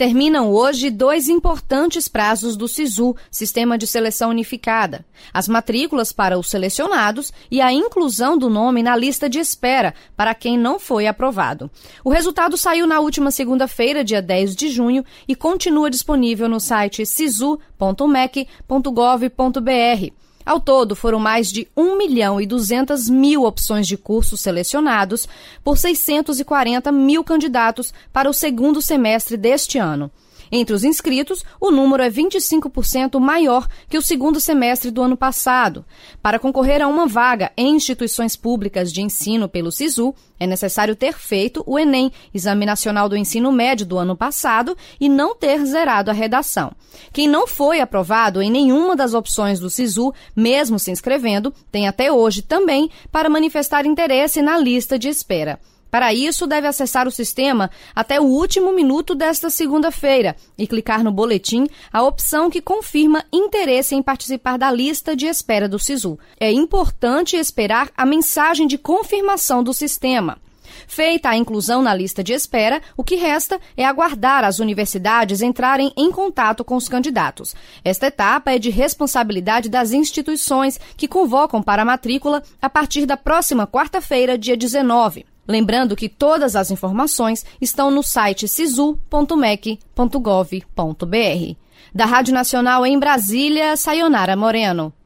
Terminam hoje 2 importantes prazos do SISU, Sistema de Seleção Unificada: as matrículas para os selecionados e a inclusão do nome na lista de espera para quem não foi aprovado. O resultado saiu na última segunda-feira, dia 10 de junho, e continua disponível no site sisu.mec.gov.br. Ao todo, foram mais de 1.200.000 opções de cursos selecionados por 640 mil candidatos para o segundo semestre deste ano. Entre os inscritos, o número é 25% maior que o segundo semestre do ano passado. Para concorrer a uma vaga em instituições públicas de ensino pelo SISU, é necessário ter feito o Enem, Exame Nacional do Ensino Médio do ano passado, e não ter zerado a redação. Quem não foi aprovado em nenhuma das opções do SISU, mesmo se inscrevendo, tem até hoje também para manifestar interesse na lista de espera. Para isso, deve acessar o sistema até o último minuto desta segunda-feira e clicar no boletim a opção que confirma interesse em participar da lista de espera do SISU. É importante esperar a mensagem de confirmação do sistema. Feita a inclusão na lista de espera, o que resta é aguardar as universidades entrarem em contato com os candidatos. Esta etapa é de responsabilidade das instituições que convocam para a matrícula a partir da próxima quarta-feira, dia 19. Lembrando que todas as informações estão no site sisu.mec.gov.br. Da Rádio Nacional em Brasília, Sayonara Moreno.